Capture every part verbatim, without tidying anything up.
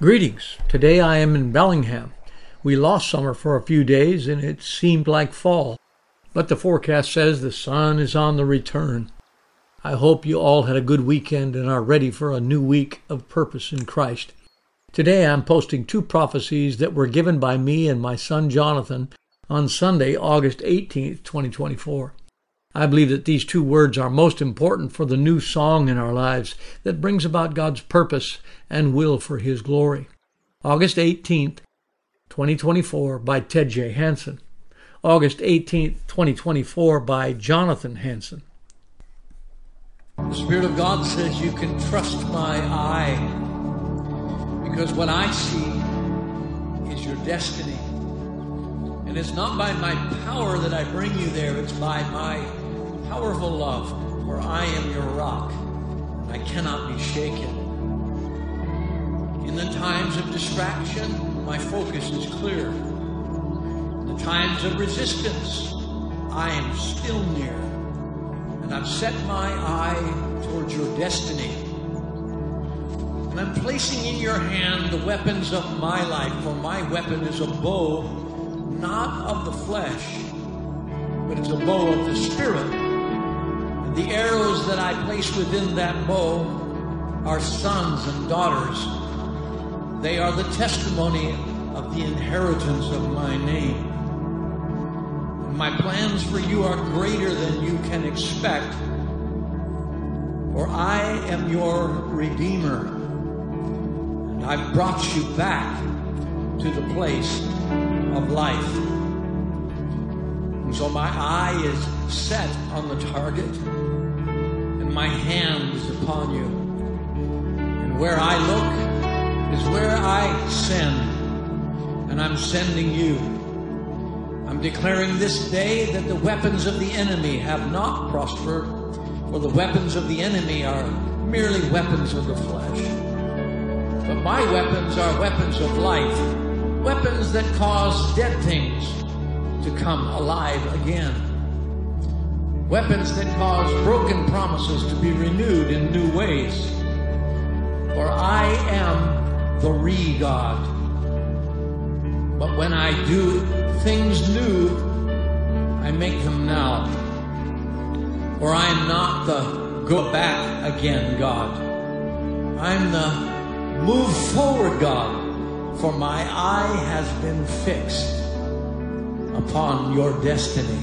Greetings. Today I am in Bellingham. We lost summer for a few days and it seemed like fall, but the forecast says the sun is on the return. I hope you all had a good weekend and are ready for a new week of purpose in Christ. Today I'm posting two prophecies that were given by me and my son Jonathan on Sunday, August eighteenth, twenty twenty-four. I believe that these two words are most important for the new song in our lives that brings about God's purpose and will for His glory. August eighteenth, twenty twenty-four by Ted J. Hansen. August eighteenth, twenty twenty-four by Jonathan Hansen. The Spirit of God says you can trust my eye, because what I see is your destiny. And it's not by my power that I bring you there, it's by my powerful love, for I am your rock. I cannot be shaken. In the times of distraction, my focus is clear. In the times of resistance, I am still near. And I've set my eye towards your destiny. And I'm placing in your hand the weapons of my life, for my weapon is a bow, not of the flesh, but it's a bow of the Spirit. And the arrows that I place within that bow are sons and daughters. They are the testimony of the inheritance of my name. And my plans for you are greater than you can expect, for I am your Redeemer. And I've brought you back to the place of life. And so my eye is set on the target, and my hand is upon you. And where I look is where I send, and I'm sending you. I'm declaring this day that the weapons of the enemy have not prospered, for the weapons of the enemy are merely weapons of the flesh. But my weapons are weapons of life, weapons that cause dead things to come alive again. Weapons that cause broken promises to be renewed in new ways. For I am the re-God. But when I do things new, I make them now. For I am not the go back again God. I'm the move forward God. For my eye has been fixed upon your destiny.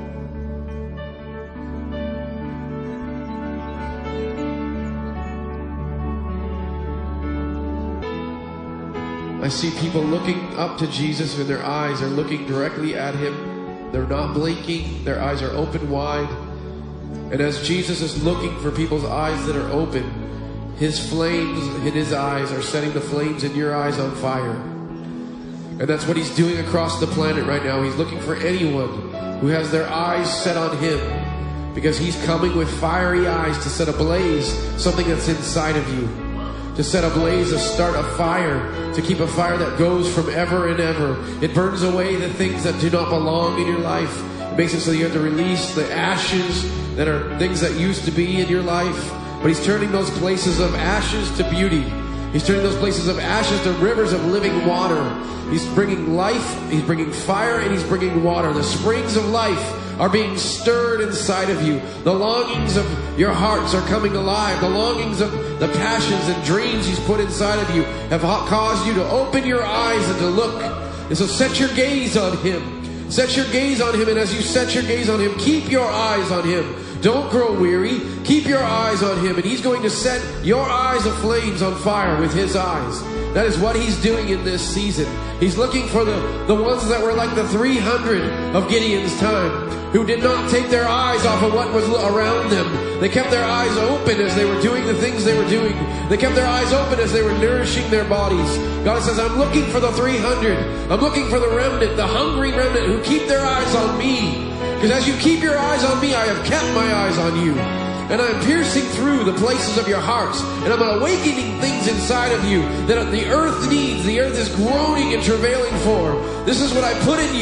I see people looking up to Jesus and their eyes are looking directly at Him. They're not blinking. Their eyes are open wide. And as Jesus is looking for people's eyes that are open, His flames in His eyes are setting the flames in your eyes on fire. And that's what He's doing across the planet right now. He's looking for anyone who has their eyes set on Him, because He's coming with fiery eyes to set ablaze something that's inside of you. To set ablaze, to start a fire, to keep a fire that goes from ever and ever. It burns away the things that do not belong in your life. It makes it so you have to release the ashes that are things that used to be in your life. But He's turning those places of ashes to beauty. He's turning those places of ashes to rivers of living water. He's bringing life, He's bringing fire, and He's bringing water. The springs of life are being stirred inside of you. The longings of your hearts are coming alive. The longings of the passions and dreams He's put inside of you have caused you to open your eyes and to look. And so set your gaze on Him. Set your gaze on Him, and as you set your gaze on Him, keep your eyes on Him. Don't grow weary. Keep your eyes on Him, and He's going to set your eyes aflames on fire with His eyes. That is what He's doing in this season. He's looking for the, the ones that were like the three hundred of Gideon's time, who did not take their eyes off of what was around them. They kept their eyes open as they were doing the things they were doing. They kept their eyes open as they were nourishing their bodies. God says, I'm looking for the three hundred. I'm looking for the remnant, the hungry remnant who keep their eyes on me. Because as you keep your eyes on me, I have kept my eyes on you. And I'm piercing through the places of your hearts. And I'm awakening things inside of you that the earth needs. The earth is groaning and travailing for. This is what I put in you.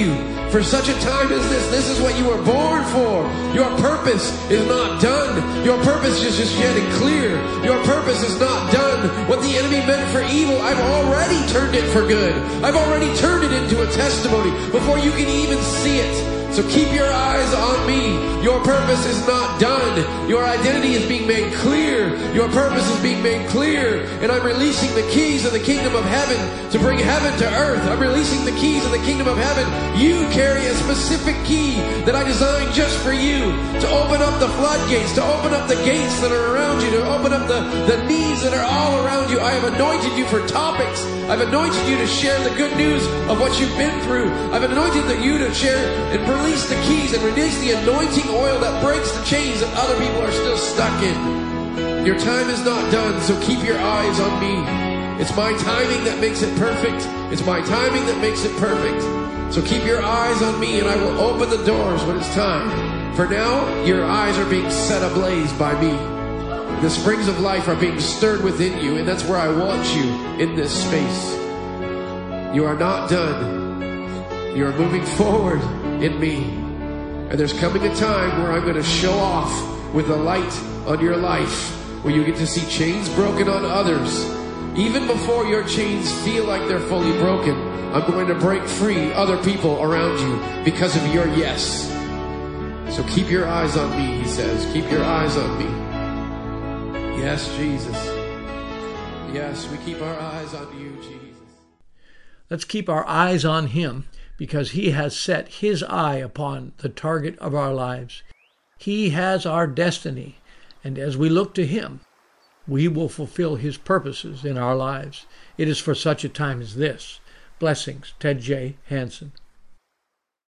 For such a time as this, this is what you were born for. Your purpose is not done. Your purpose is just yet clear. Your purpose is not done. What the enemy meant for evil, I've already turned it for good. I've already turned it into a testimony before you can even see it. So keep your eyes on me. Your purpose is not done. Your identity is being made clear. Your purpose is being made clear. And I'm releasing the keys of the kingdom of heaven to bring heaven to earth. I'm releasing the keys of the kingdom of heaven. You carry a specific key that I designed just for you to open up the floodgates, to open up the gates that are around you, to open up the, the needs that are all around you. I have anointed you for topics. I've anointed you to share the good news of what you've been through. I've anointed you to share and release the keys and release the anointing oil that breaks the chains that other people are still stuck in. Your time is not done, so keep your eyes on me. It's my timing that makes it perfect. It's my timing that makes it perfect. So keep your eyes on me, and I will open the doors when it's time. For now, your eyes are being set ablaze by me. The springs of life are being stirred within you, and that's where I want you, in this space. You are not done. You are moving forward in me. And there's coming a time where I'm going to show off with the light on your life, where you get to see chains broken on others. Even before your chains feel like they're fully broken, I'm going to break free other people around you because of your yes. So keep your eyes on me, he says. Keep your eyes on me. Yes, Jesus. Yes, we keep our eyes on you, Jesus. Let's keep our eyes on him, because he has set his eye upon the target of our lives. He has our destiny, and as we look to him, we will fulfill his purposes in our lives. It is for such a time as this. Blessings, Ted J. Hansen.